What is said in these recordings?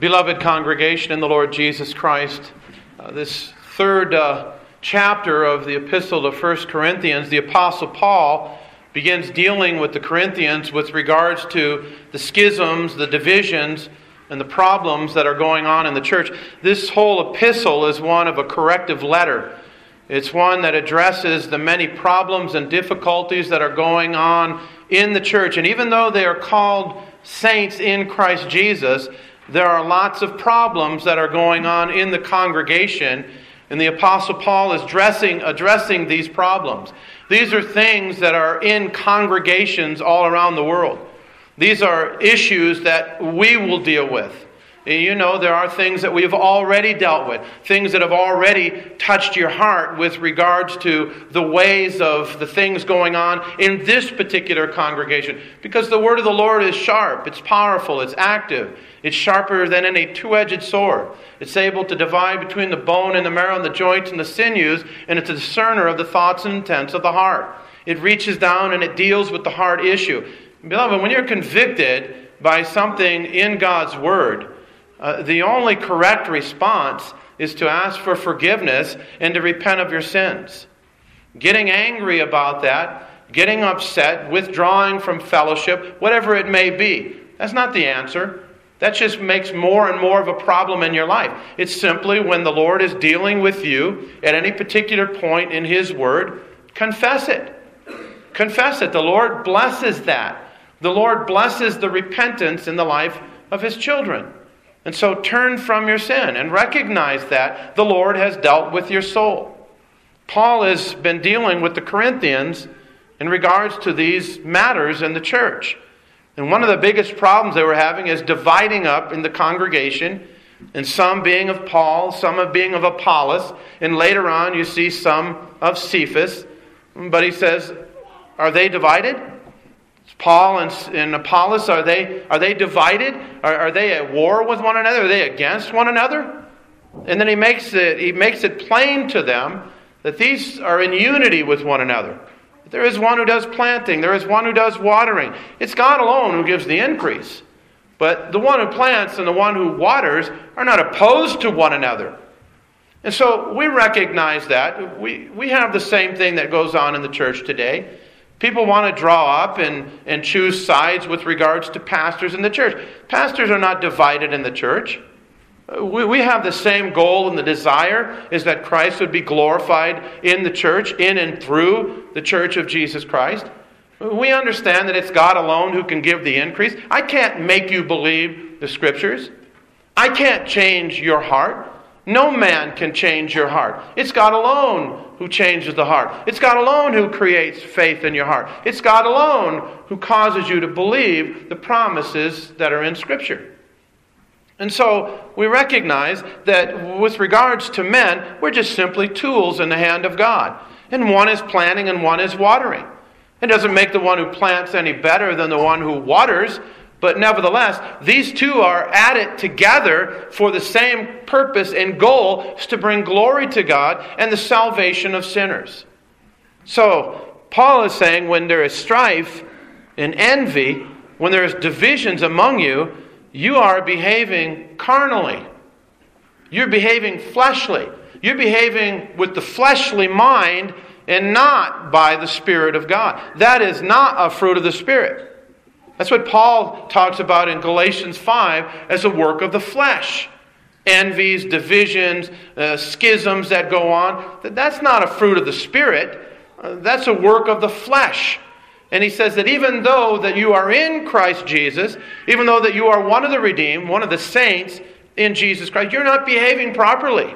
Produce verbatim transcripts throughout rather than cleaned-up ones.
Beloved congregation in the Lord Jesus Christ, uh, this third uh, chapter of the epistle to First Corinthians, the Apostle Paul begins dealing with the Corinthians with regards to the schisms, the divisions, and the problems that are going on in the church. This whole epistle is one of a corrective letter. It's one that addresses the many problems and difficulties that are going on in the church. And even though they are called saints in Christ Jesus, there are lots of problems that are going on in the congregation, and the Apostle Paul is addressing, addressing these problems. These are things that are in congregations all around the world. These are issues that we will deal with. You know, there are things that we have already dealt with, things that have already touched your heart with regards to the ways of the things going on in this particular congregation. Because the word of the Lord is sharp, it's powerful, it's active, it's sharper than any two-edged sword. It's able to divide between the bone and the marrow and the joints and the sinews, and it's a discerner of the thoughts and intents of the heart. It reaches down and it deals with the heart issue. Beloved, when you're convicted by something in God's Word, Uh, the only correct response is to ask for forgiveness and to repent of your sins. Getting angry about that, getting upset, withdrawing from fellowship, whatever it may be, that's not the answer. That just makes more and more of a problem in your life. It's simply when the Lord is dealing with you at any particular point in His Word, confess it. Confess it. The Lord blesses that. The Lord blesses the repentance in the life of His children. And so turn from your sin and recognize that the Lord has dealt with your soul. Paul has been dealing with the Corinthians in regards to these matters in the church. And one of the biggest problems they were having is dividing up in the congregation, and some being of Paul, some of being of Apollos, and later on you see some of Cephas. But he says, are they divided? Paul and, and Apollos, are they are they divided? Are, are they at war with one another? Are they against one another? And then he makes it he makes it plain to them that these are in unity with one another. There is one who does planting. There is one who does watering. It's God alone who gives the increase. But the one who plants and the one who waters are not opposed to one another. And so we recognize that. We, we have the same thing that goes on in the church today. People want to draw up and, and choose sides with regards to pastors in the church. Pastors are not divided in the church. We, we have the same goal, and the desire is that Christ would be glorified in the church, in and through the church of Jesus Christ. We understand that it's God alone who can give the increase. I can't make you believe the Scriptures. I can't change your heart. No man can change your heart. It's God alone who changes the heart. It's God alone who creates faith in your heart. It's God alone who causes you to believe the promises that are in Scripture. And so we recognize that with regards to men, we're just simply tools in the hand of God. And one is planting and one is watering. It doesn't make the one who plants any better than the one who waters. But nevertheless, these two are at it together for the same purpose and goal, is to bring glory to God and the salvation of sinners. So, Paul is saying when there is strife and envy, when there is divisions among you, you are behaving carnally. You're behaving fleshly. You're behaving with the fleshly mind and not by the Spirit of God. That is not a fruit of the Spirit. That's what Paul talks about in Galatians five as a work of the flesh. Envies, divisions, uh, schisms that go on. That's not a fruit of the Spirit. Uh, that's a work of the flesh. And he says that even though that you are in Christ Jesus, even though that you are one of the redeemed, one of the saints in Jesus Christ, you're not behaving properly.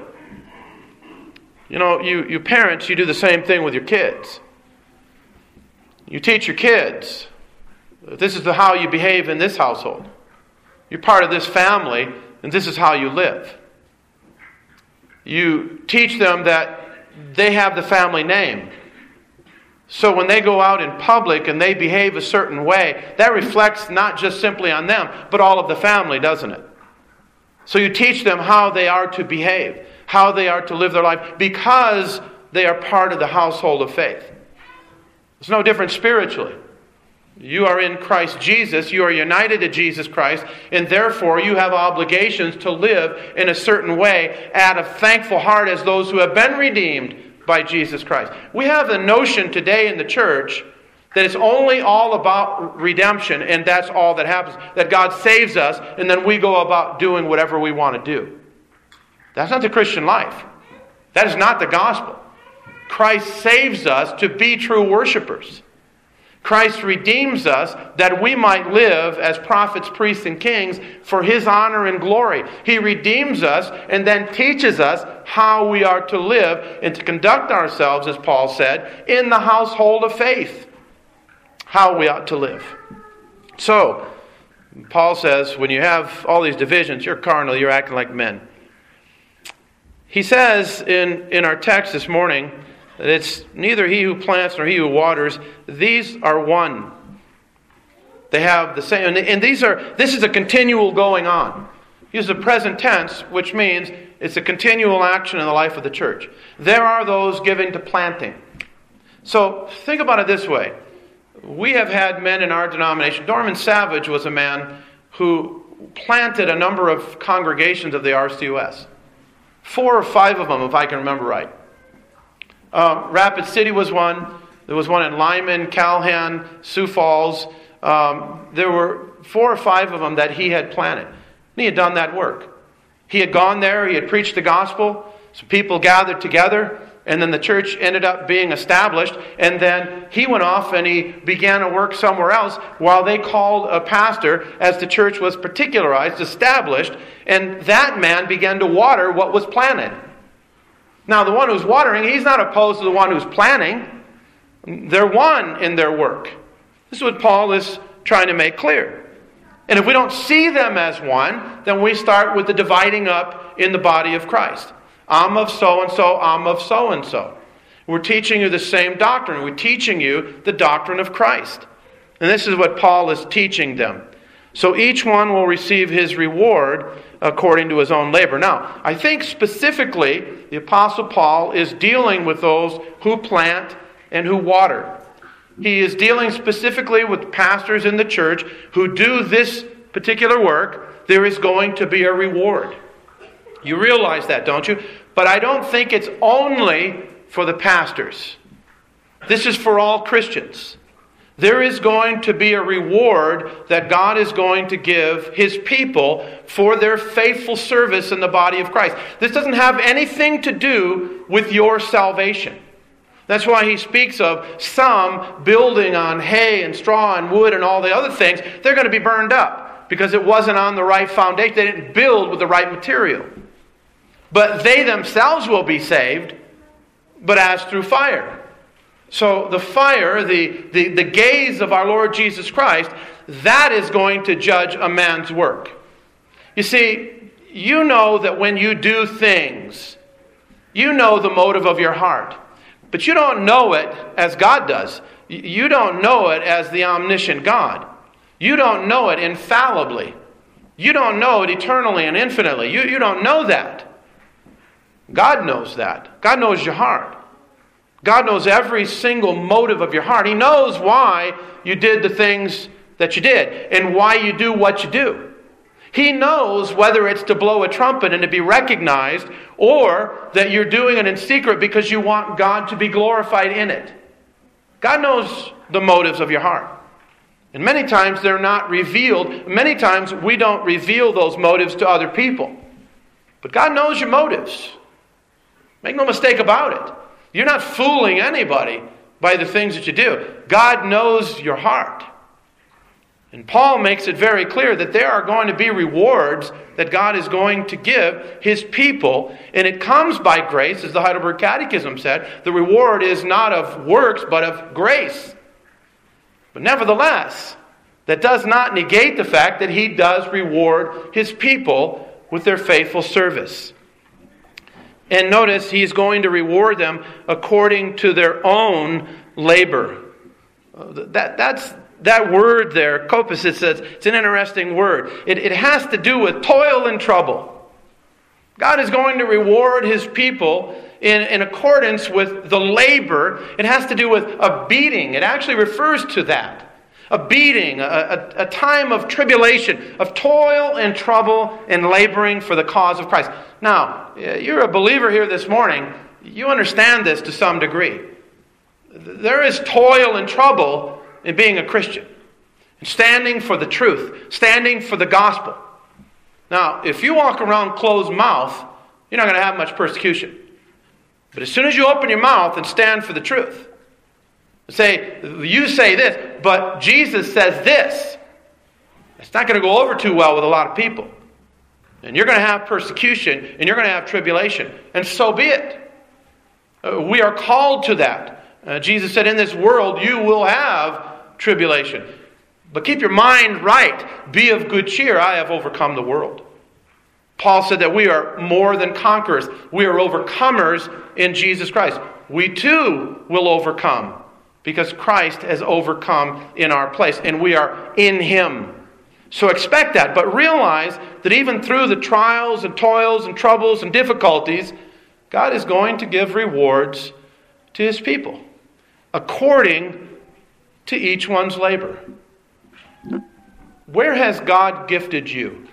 You know, you, you parents, you do the same thing with your kids. You teach your kids, this is the, how you behave in this household. You're part of this family, and this is how you live. You teach them that they have the family name. So when they go out in public and they behave a certain way, that reflects not just simply on them, but all of the family, doesn't it? So you teach them how they are to behave, how they are to live their life, because they are part of the household of faith. It's no different spiritually. You are in Christ Jesus. You are united to Jesus Christ. And therefore, you have obligations to live in a certain way out of thankful heart as those who have been redeemed by Jesus Christ. We have the notion today in the church that it's only all about redemption and that's all that happens. That God saves us and then we go about doing whatever we want to do. That's not the Christian life. That is not the gospel. Christ saves us to be true worshipers. Christ redeems us that we might live as prophets, priests, and kings for His honor and glory. He redeems us and then teaches us how we are to live and to conduct ourselves, as Paul said, in the household of faith. How we ought to live. So, Paul says, when you have all these divisions, you're carnal, you're acting like men. He says in, in our text this morning that it's neither he who plants nor he who waters. These are one. They have the same, and, and these are. This is a continual going on. He uses the present tense, which means it's a continual action in the life of the church. There are those given to planting. So think about it this way. We have had men in our denomination. Dorman Savage was a man who planted a number of congregations of the R C U S. Four or five of them, if I can remember right. Uh, Rapid City was one. There was one in Lyman, Calhan, Sioux Falls. Um, there were four or five of them that he had planted. And he had done that work. He had gone there. He had preached the gospel. Some people gathered together. And then the church ended up being established. And then he went off and he began to work somewhere else while they called a pastor as the church was particularized, established. And that man began to water what was planted. Now, the one who's watering, he's not opposed to the one who's planting. They're one in their work. This is what Paul is trying to make clear. And if we don't see them as one, then we start with the dividing up in the body of Christ. I'm of so-and-so, I'm of so-and-so. We're teaching you the same doctrine. We're teaching you the doctrine of Christ. And this is what Paul is teaching them. So each one will receive his reward according to his own labor. Now, I think specifically the Apostle Paul is dealing with those who plant and who water. He is dealing specifically with pastors in the church who do this particular work. There is going to be a reward. You realize that, don't you? But I don't think it's only for the pastors. This is for all Christians. There is going to be a reward that God is going to give His people for their faithful service in the body of Christ. This doesn't have anything to do with your salvation. That's why he speaks of some building on hay and straw and wood and all the other things. They're going to be burned up because it wasn't on the right foundation. They didn't build with the right material. But they themselves will be saved, but as through fire. So the fire, the, the, the gaze of our Lord Jesus Christ, that is going to judge a man's work. You see, you know that when you do things, you know the motive of your heart. But you don't know it as God does. You don't know it as the omniscient God. You don't know it infallibly. You don't know it eternally and infinitely. You, you don't know that. God knows that. God knows your heart. God knows every single motive of your heart. He knows why you did the things that you did and why you do what you do. He knows whether it's to blow a trumpet and to be recognized or that you're doing it in secret because you want God to be glorified in it. God knows the motives of your heart. And many times they're not revealed. Many times we don't reveal those motives to other people. But God knows your motives. Make no mistake about it. You're not fooling anybody by the things that you do. God knows your heart. And Paul makes it very clear that there are going to be rewards that God is going to give His people. And it comes by grace, as the Heidelberg Catechism said. The reward is not of works, but of grace. But nevertheless, that does not negate the fact that He does reward His people with their faithful service. And notice He's going to reward them according to their own labor. That, that's, that word there, kopos, it says, it's an interesting word. It, it has to do with toil and trouble. God is going to reward His people in, in accordance with the labor. It has to do with a beating. It actually refers to that. a beating, a, a, a time of tribulation, of toil and trouble and laboring for the cause of Christ. Now, you're a believer here this morning. You understand this to some degree. There is toil and trouble in being a Christian, standing for the truth, standing for the gospel. Now, if you walk around closed mouth, you're not going to have much persecution. But as soon as you open your mouth and stand for the truth, say, you say this, but Jesus says this, it's not going to go over too well with a lot of people. And you're going to have persecution, and you're going to have tribulation. And so be it. Uh, we are called to that. Uh, Jesus said, in this world you will have tribulation. But keep your mind right. Be of good cheer. I have overcome the world. Paul said that we are more than conquerors. We are overcomers in Jesus Christ. We too will overcome because Christ has overcome in our place, and we are in Him. So expect that, but realize that even through the trials and toils and troubles and difficulties, God is going to give rewards to His people according to each one's labor. Where has God gifted you?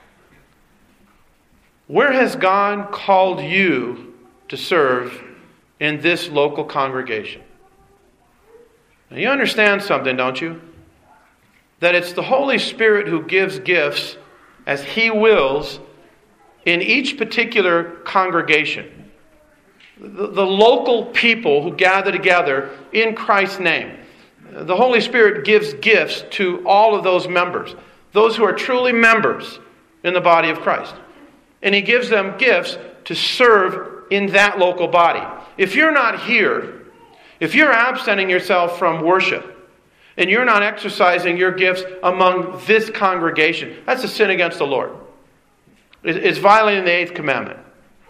Where has God called you to serve in this local congregation? Now, you understand something, don't you? That it's the Holy Spirit who gives gifts as He wills in each particular congregation. The, the local people who gather together in Christ's name. The Holy Spirit gives gifts to all of those members, those who are truly members in the body of Christ. And He gives them gifts to serve in that local body. If you're not here, if you're absenting yourself from worship, and you're not exercising your gifts among this congregation, that's a sin against the Lord. It's violating the eighth commandment.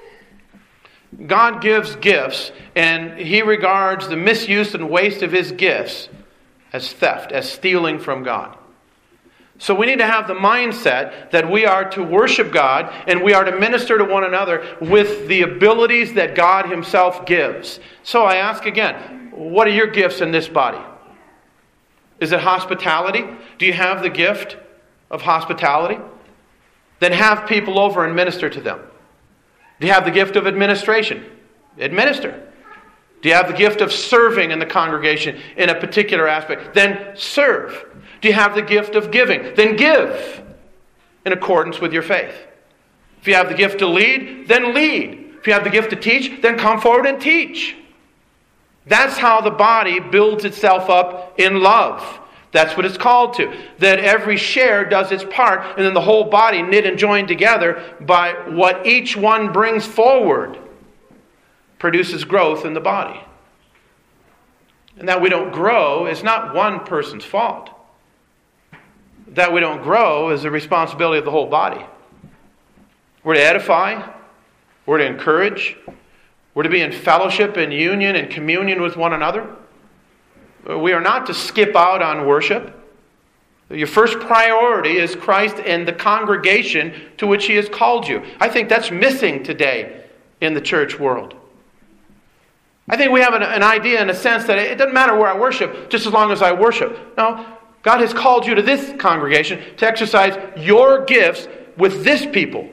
God gives gifts, and He regards the misuse and waste of His gifts as theft, as stealing from God. So we need to have the mindset that we are to worship God and we are to minister to one another with the abilities that God Himself gives. So I ask again, what are your gifts in this body? Is it hospitality? Do you have the gift of hospitality? Then have people over and minister to them. Do you have the gift of administration? Administer. Do you have the gift of serving in the congregation in a particular aspect? Then serve. Do you have the gift of giving? Then give in accordance with your faith. If you have the gift to lead, then lead. If you have the gift to teach, then come forward and teach. That's how the body builds itself up in love. That's what it's called to. That every share does its part, and then the whole body knit and joined together by what each one brings forward produces growth in the body. And that we don't grow is not one person's fault. That we don't grow is the responsibility of the whole body. We're to edify. We're to encourage. We're to be in fellowship and union and communion with one another. We are not to skip out on worship. Your first priority is Christ and the congregation to which He has called you. I think that's missing today in the church world. I think we have an, an idea in a sense that it doesn't matter where I worship, just as long as I worship. No, God has called you to this congregation to exercise your gifts with this people.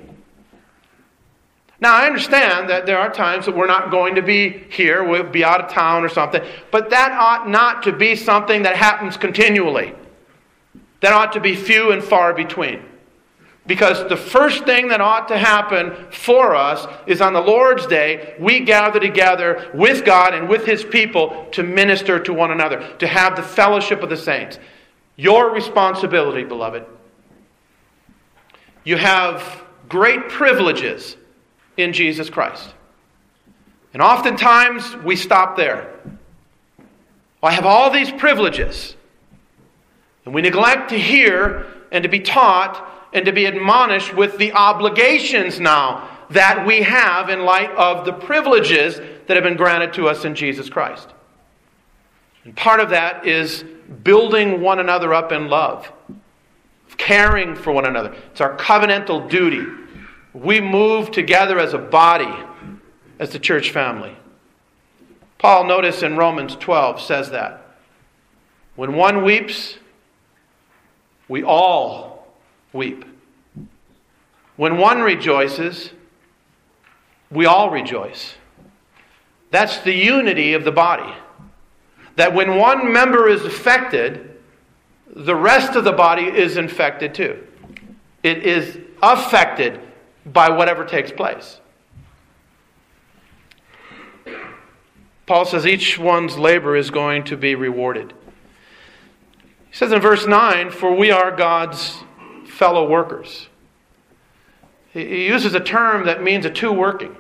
Now, I understand that there are times that we're not going to be here, we'll be out of town or something, but that ought not to be something that happens continually. That ought to be few and far between. Because the first thing that ought to happen for us is on the Lord's Day, we gather together with God and with His people to minister to one another, to have the fellowship of the saints. Your responsibility, beloved. You have great privileges in Jesus Christ. And oftentimes we stop there. Well, I have all these privileges. And we neglect to hear and to be taught and to be admonished with the obligations now that we have in light of the privileges that have been granted to us in Jesus Christ. And part of that is building one another up in love, caring for one another. It's our covenantal duty. We move together as a body, as the church family. Paul, notice in Romans twelve, says that. When one weeps, we all weep. When one rejoices, we all rejoice. That's the unity of the body. That when one member is affected, the rest of the body is infected too. It is affected by whatever takes place. Paul says each one's labor is going to be rewarded. He says in verse nine, for we are God's fellow workers. He uses a term that means a two working.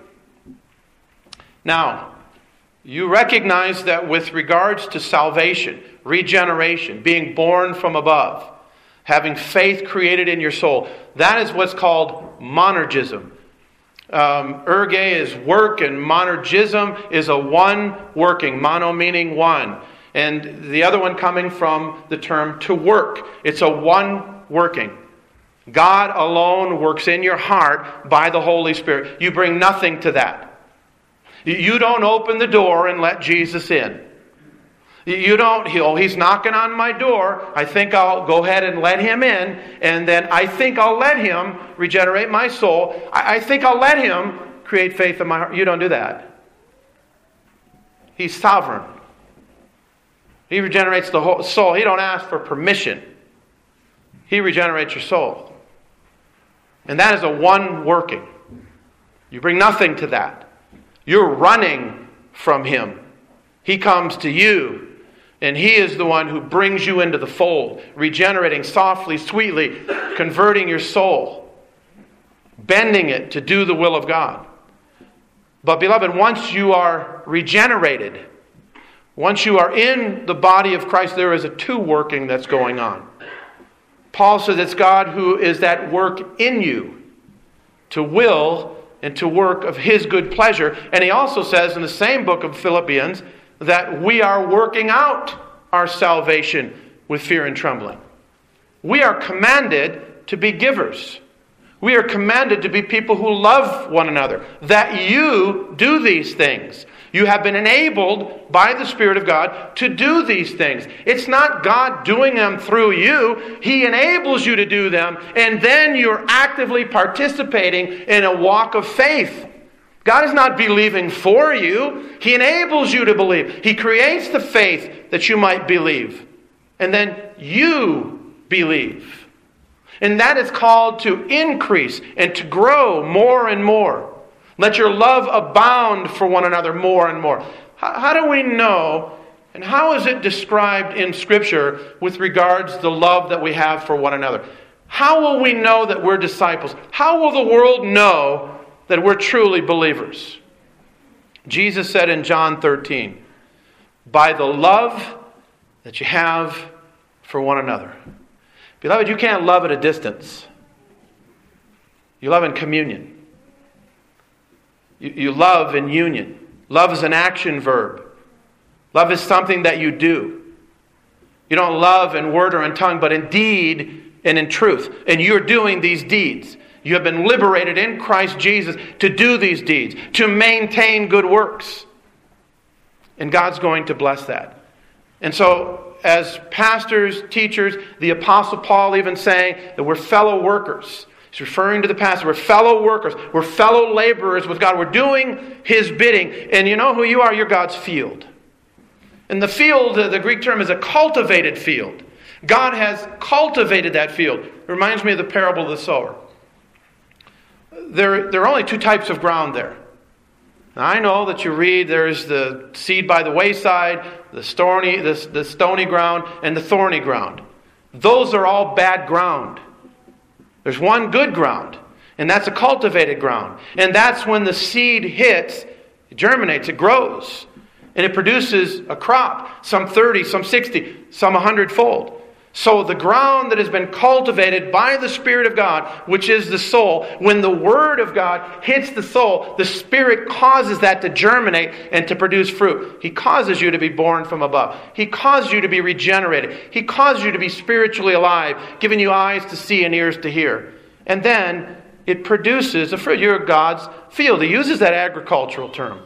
Now, you recognize that with regards to salvation, regeneration, being born from above, having faith created in your soul, that is what's called monergism. Um, erge is work, and monergism is a one working, mono meaning one. And the other one coming from the term to work. It's a one working. God alone works in your heart by the Holy Spirit. You bring nothing to that. You don't open the door and let Jesus in. You don't, oh, he's knocking on my door. I think I'll go ahead and let him in. And then I think I'll let him regenerate my soul. I, I think I'll let him create faith in my heart. You don't do that. He's sovereign. He regenerates the whole soul. He don't ask for permission. He regenerates your soul. And that is a one working. You bring nothing to that. You're running from him. He comes to you. And he is the one who brings you into the fold, regenerating softly, sweetly, converting your soul, bending it to do the will of God. But beloved, once you are regenerated, once you are in the body of Christ, there is a two working that's going on. Paul says it's God who is at work in you to will and to work of his good pleasure. And he also says in the same book of Philippians that we are working out our salvation with fear and trembling. We are commanded to be givers. We are commanded to be people who love one another. That you do these things. You have been enabled by the Spirit of God to do these things. It's not God doing them through you. He enables you to do them, and then you're actively participating in a walk of faith. God is not believing for you. He enables you to believe. He creates the faith that you might believe. And then you believe. And that is called to increase and to grow more and more. Let your love abound for one another more and more. How, how do we know, and how is it described in Scripture with regards to the love that we have for one another? How will we know that we're disciples? How will the world know that we're truly believers? Jesus said in John thirteen, by the love that you have for one another. Beloved, you can't love at a distance. You love in communion. You, you love in union. Love is an action verb. Love is something that you do. You don't love in word or in tongue, but in deed and in truth. And you're doing these deeds. You have been liberated in Christ Jesus to do these deeds, to maintain good works. And God's going to bless that. And so, as pastors, teachers, the Apostle Paul even saying that we're fellow workers. He's referring to the pastor. We're fellow workers. We're fellow laborers with God. We're doing his bidding. And you know who you are? You're God's field. And the field, the Greek term, is a cultivated field. God has cultivated that field. It reminds me of the parable of the sower. There, there are only two types of ground there. Now, I know that you read there's the seed by the wayside, the stony, the, the stony ground, and the thorny ground. Those are all bad ground. There's one good ground, and that's a cultivated ground. And that's when the seed hits, it germinates, it grows, and it produces a crop, some thirty, some sixty, some a hundredfold. So the ground that has been cultivated by the Spirit of God, which is the soul, when the Word of God hits the soul, the Spirit causes that to germinate and to produce fruit. He causes you to be born from above. He causes you to be regenerated. He causes you to be spiritually alive, giving you eyes to see and ears to hear. And then it produces a fruit. You're God's field. He uses that agricultural term.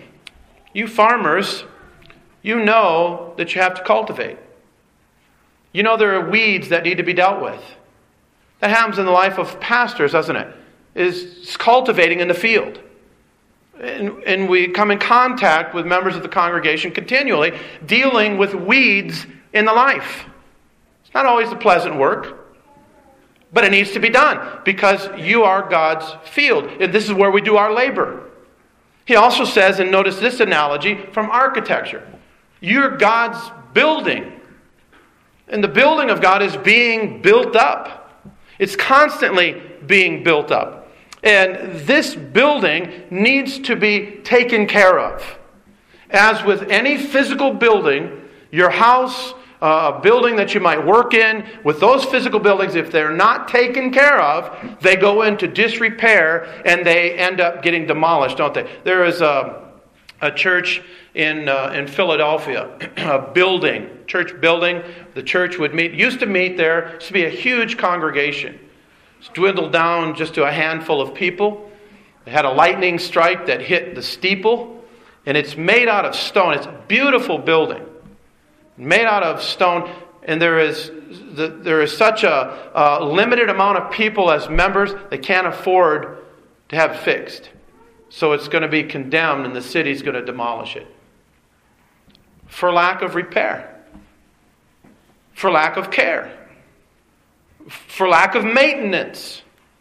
You farmers, you know that you have to cultivate. You know there are weeds that need to be dealt with. That happens in the life of pastors, doesn't it? Is cultivating in the field. And, and we come in contact with members of the congregation continually, dealing with weeds in the life. It's not always a pleasant work, but it needs to be done because you are God's field. And this is where we do our labor. He also says, and notice this analogy from architecture. You're God's building. And the building of God is being built up. It's constantly being built up. And this building needs to be taken care of. As with any physical building, your house, uh, a building that you might work in, with those physical buildings, if they're not taken care of, they go into disrepair and they end up getting demolished, don't they? There is a, a church in uh, in Philadelphia, a building, church building. The church would meet, used to meet there, used to be a huge congregation. It's dwindled down just to a handful of people. They had a lightning strike that hit the steeple, and it's made out of stone. It's a beautiful building, made out of stone, and there is the, there is such a, a limited amount of people as members, they can't afford to have it fixed. So it's going to be condemned, and the city's going to demolish it. For lack of repair. For lack of care. For lack of maintenance.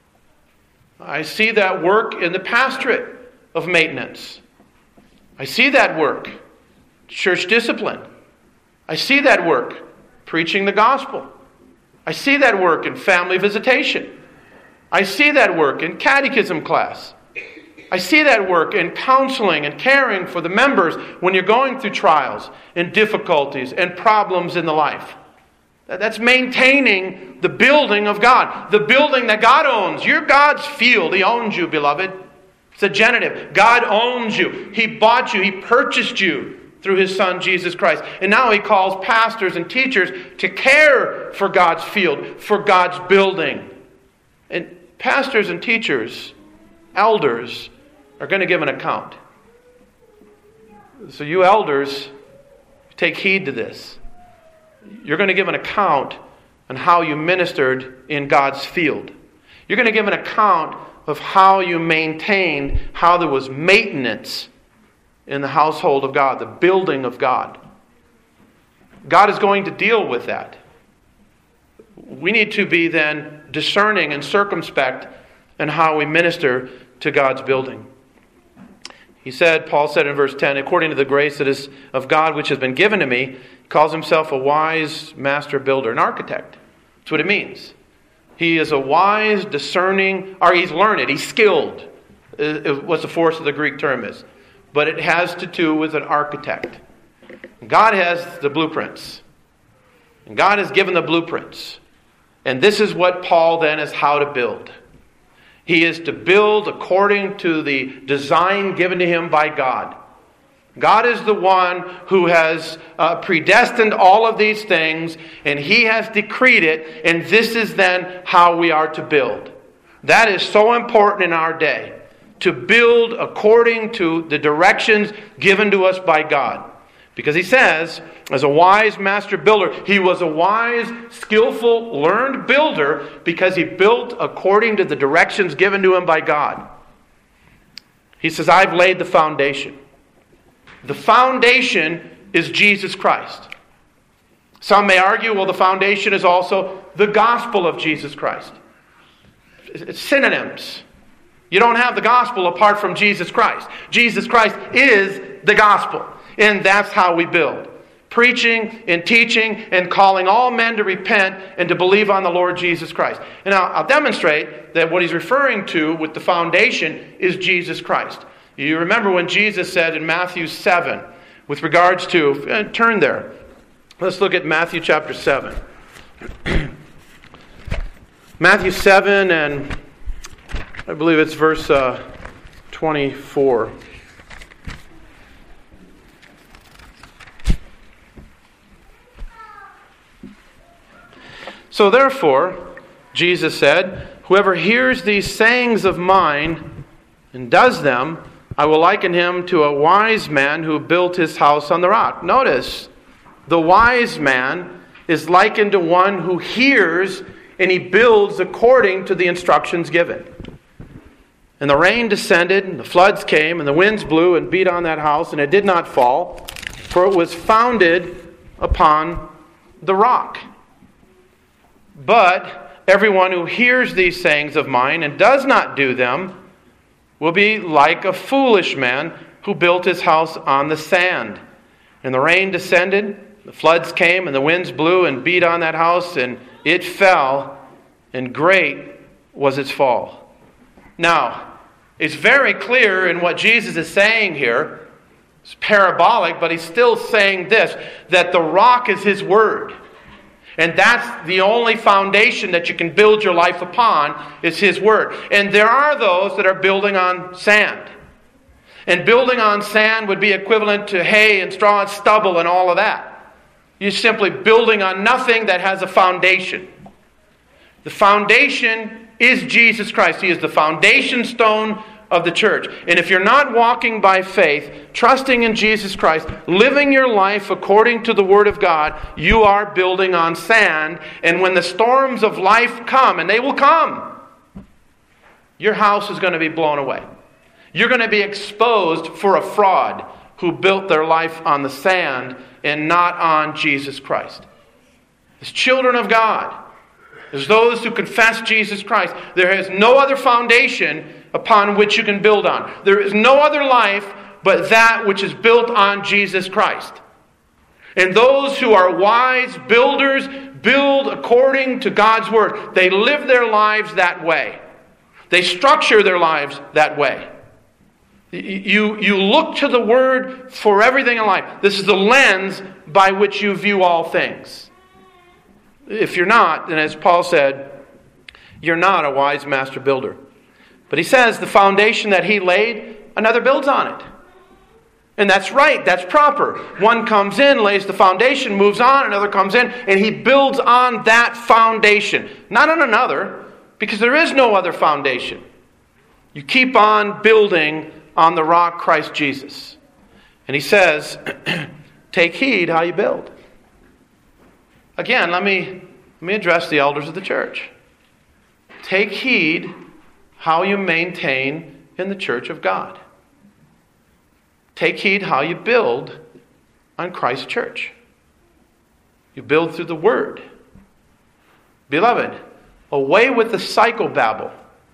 I see that work in the pastorate of maintenance. I see that work. Church discipline. I see that work. Preaching the gospel. I see that work in family visitation. I see that work in catechism class. I see that work in counseling and caring for the members when you're going through trials and difficulties and problems in the life. That's maintaining the building of God. The building that God owns. You're God's field. He owns you, beloved. It's a genitive. God owns you. He bought you. He purchased you through His Son, Jesus Christ. And now He calls pastors and teachers to care for God's field, for God's building. And pastors and teachers, elders, are going to give an account. So you elders, take heed to this. You're going to give an account on how you ministered in God's field. You're going to give an account of how you maintained, how there was maintenance in the household of God, the building of God. God is going to deal with that. We need to be then discerning and circumspect in how we minister to God's building. He said, Paul said in verse ten, according to the grace that is of God which has been given to me, he calls himself a wise master builder, an architect. That's what it means. He is a wise, discerning, or he's learned, he's skilled, is what the force of the Greek term is. But it has to do with an architect. God has the blueprints. And God has given the blueprints. And this is what Paul then is how to build. He is to build according to the design given to him by God. God is the one who has uh, predestined all of these things, and He has decreed it, and this is then how we are to build. That is so important in our day, to build according to the directions given to us by God. Because He says, as a wise master builder, he was a wise, skillful, learned builder because he built according to the directions given to him by God. He says, I've laid the foundation. The foundation is Jesus Christ. Some may argue, well, the foundation is also the gospel of Jesus Christ. It's synonyms. You don't have the gospel apart from Jesus Christ. Jesus Christ is the gospel. And that's how we build. Preaching and teaching and calling all men to repent and to believe on the Lord Jesus Christ. And I'll, I'll demonstrate that what he's referring to with the foundation is Jesus Christ. You remember when Jesus said in Matthew seven, with regards to, uh, turn there. Let's look at Matthew chapter seven. Matthew seven, and I believe it's verse uh, twenty-four. So therefore, Jesus said, whoever hears these sayings of mine and does them, I will liken him to a wise man who built his house on the rock. Notice, the wise man is likened to one who hears and he builds according to the instructions given. And the rain descended, and the floods came, and the winds blew and beat on that house, and it did not fall, for it was founded upon the rock. But everyone who hears these sayings of mine and does not do them will be like a foolish man who built his house on the sand. And the rain descended, the floods came, and the winds blew and beat on that house, and it fell, and great was its fall. Now, it's very clear in what Jesus is saying here. It's parabolic, but he's still saying this, that the rock is his word. And that's the only foundation that you can build your life upon, is his word. And there are those that are building on sand. And building on sand would be equivalent to hay and straw and stubble and all of that. You're simply building on nothing that has a foundation. The foundation is Jesus Christ. He is the foundation stone of the church. And if you're not walking by faith, trusting in Jesus Christ, living your life according to the Word of God, you are building on sand. And when the storms of life come, and they will come, your house is going to be blown away. You're going to be exposed for a fraud who built their life on the sand and not on Jesus Christ. As children of God, as those who confess Jesus Christ, there is no other foundation upon which you can build on. There is no other life but that which is built on Jesus Christ. And those who are wise builders build according to God's Word. They live their lives that way. They structure their lives that way. You, you look to the Word for everything in life. This is the lens by which you view all things. If you're not, then as Paul said, you're not a wise master builder. But he says the foundation that he laid, another builds on it. And that's right, that's proper. One comes in, lays the foundation, moves on, another comes in, and he builds on that foundation. Not on another, because there is no other foundation. You keep on building on the rock, Christ Jesus. And he says, take heed how you build. Again, let me, let me address the elders of the church. Take heed how you maintain in the church of God. Take heed how you build on Christ's church. You build through the Word. Beloved, away with the psychobabble.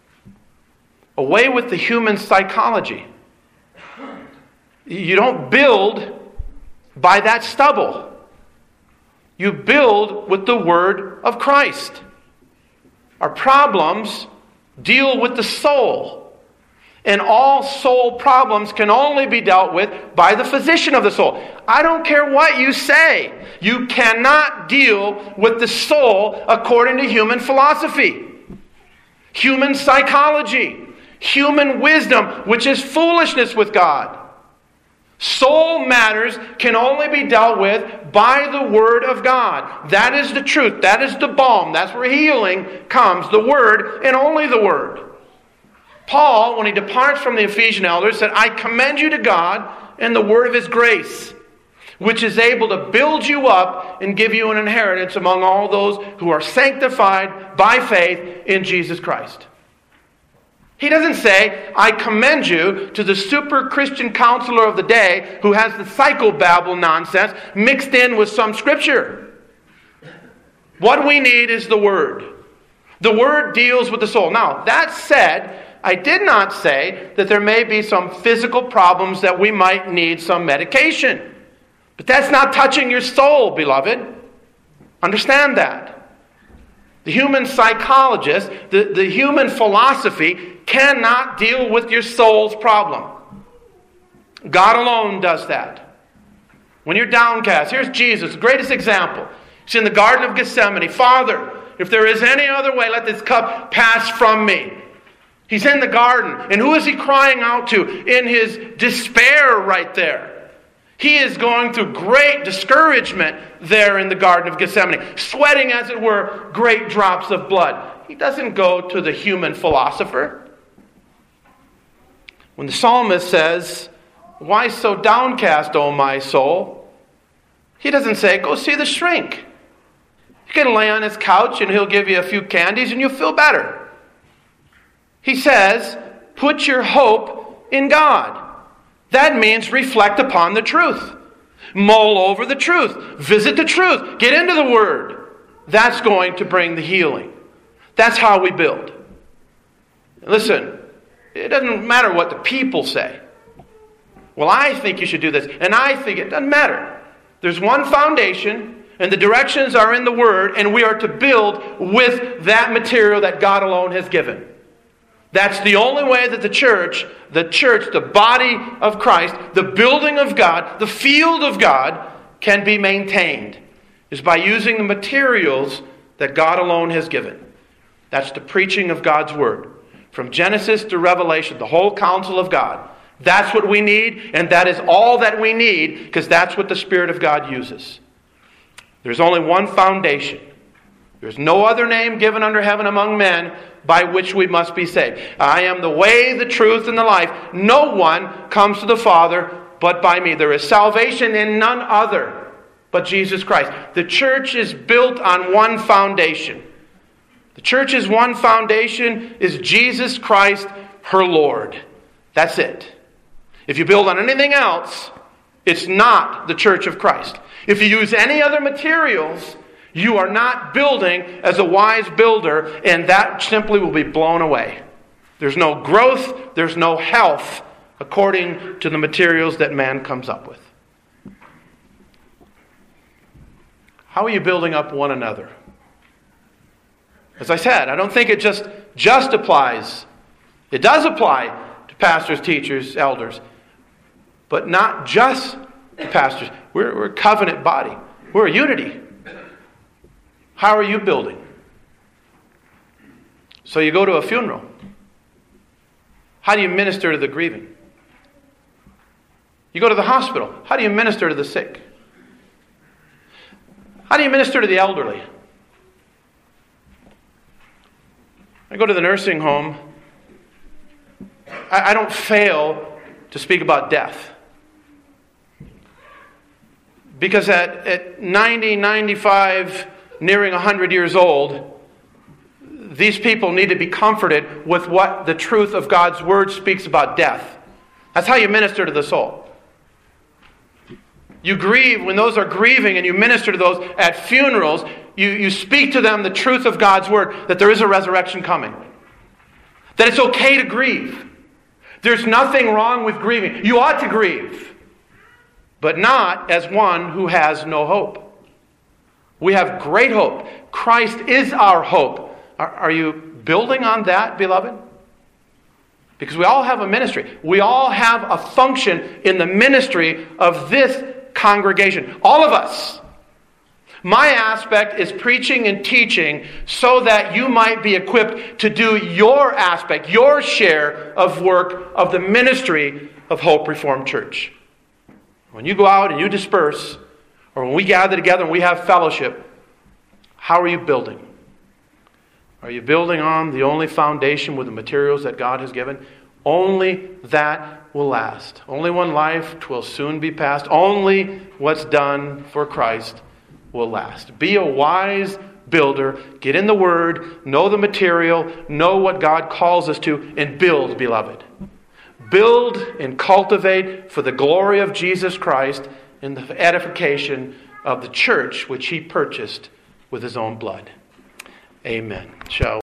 Away with the human psychology. You don't build by that stubble. You build with the Word of Christ. Our problems deal with the soul. And all soul problems can only be dealt with by the physician of the soul. I don't care what you say. You cannot deal with the soul according to human philosophy, human psychology, human wisdom, which is foolishness with God. Soul matters can only be dealt with by the Word of God. That is the truth. That is the balm. That's where healing comes. The Word and only the Word. Paul, when he departs from the Ephesian elders, said, I commend you to God and the word of His grace, which is able to build you up and give you an inheritance among all those who are sanctified by faith in Jesus Christ. He doesn't say, I commend you to the super Christian counselor of the day who has the psychobabble nonsense mixed in with some scripture. What we need is the Word. The Word deals with the soul. Now, that said, I did not say that there may be some physical problems that we might need some medication. But that's not touching your soul, beloved. Understand that. The human psychologist, the, the human philosophy cannot deal with your soul's problem. God alone does that. When you're downcast, here's Jesus, the greatest example. He's in the Garden of Gethsemane. Father, if there is any other way, let this cup pass from me. He's in the garden. And who is he crying out to in his despair right there? He is going through great discouragement there in the Garden of Gethsemane, sweating, as it were, great drops of blood. He doesn't go to the human philosopher. When the psalmist says, why so downcast, O my soul? He doesn't say, go see the shrink. You can lay on his couch and he'll give you a few candies and you'll feel better. He says, put your hope in God. That means reflect upon the truth. Mull over the truth. Visit the truth. Get into the Word. That's going to bring the healing. That's how we build. Listen, it doesn't matter what the people say. Well, I think you should do this, and I think it doesn't matter. There's one foundation, and the directions are in the Word, and we are to build with that material that God alone has given. That's the only way that the church, the church, the body of Christ, the building of God, the field of God can be maintained, is by using the materials that God alone has given. That's the preaching of God's Word. From Genesis to Revelation, the whole counsel of God. That's what we need, and that is all that we need, because that's what the Spirit of God uses. There's only one foundation. There's no other name given under heaven among men by which we must be saved. I am the way, the truth, and the life. No one comes to the Father but by me. There is salvation in none other but Jesus Christ. The church is built on one foundation. The church's one foundation is Jesus Christ, her Lord. That's it. If you build on anything else, it's not the church of Christ. If you use any other materials, you are not building as a wise builder, and that simply will be blown away. There's no growth, there's no health, according to the materials that man comes up with. How are you building up one another? As I said, I don't think it just, just applies. It does apply to pastors, teachers, elders, but not just to pastors. We're, we're a covenant body. We're a unity. How are you building? So you go to a funeral. How do you minister to the grieving? You go to the hospital. How do you minister to the sick? How do you minister to the elderly? I go to the nursing home. I, I don't fail to speak about death. Because at, at ninety, ninety-five, nearing one hundred years old, these people need to be comforted with what the truth of God's Word speaks about death. That's how you minister to the soul. You grieve when those are grieving, and you minister to those at funerals. You, you speak to them the truth of God's Word, that there is a resurrection coming. That it's okay to grieve. There's nothing wrong with grieving. You ought to grieve. But not as one who has no hope. We have great hope. Christ is our hope. Are, are you building on that, beloved? Because we all have a ministry. We all have a function in the ministry of this congregation. All of us. My aspect is preaching and teaching so that you might be equipped to do your aspect, your share of work of the ministry of Hope Reformed Church. When you go out and you disperse, or when we gather together and we have fellowship, how are you building? Are you building on the only foundation with the materials that God has given? Only that will last. Only one life will soon be past. Only what's done for Christ will last. Be a wise builder. Get in the Word. Know the material. Know what God calls us to. And build, beloved. Build and cultivate for the glory of Jesus Christ in the edification of the church which He purchased with His own blood. Amen. Shall